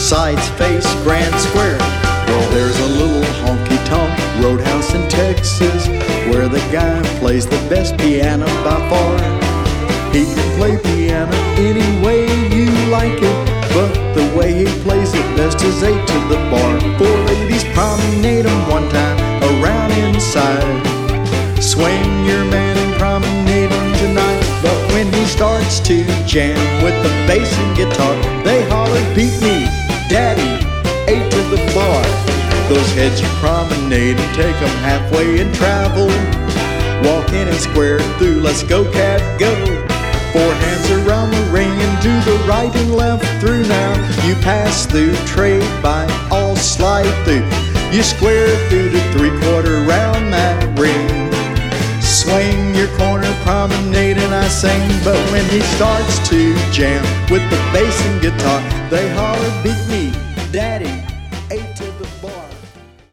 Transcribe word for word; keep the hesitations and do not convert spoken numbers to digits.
sides face Grand Square. Well, there's a little honky-tonk roadhouse in Texas where the guy plays the best piano by far. He can play piano any way you like it, but the way he plays it best is eight to the bar. Four ladies promenade him one time around inside. Swing your man and promenade him tonight. But when he starts to jam with the bass and guitar, they holler, beat me, daddy, eight to the bar. Those heads you promenade and take them halfway and travel. Walk in and square through, let's go cat go. Four hands around the ring and do the right and left through now. You pass through, trade by, all slide through. You square through to three-quarter round that ring. Swing your corner, promenade and I sing. But when he starts to jam with the bass and guitar, they holler, beat me,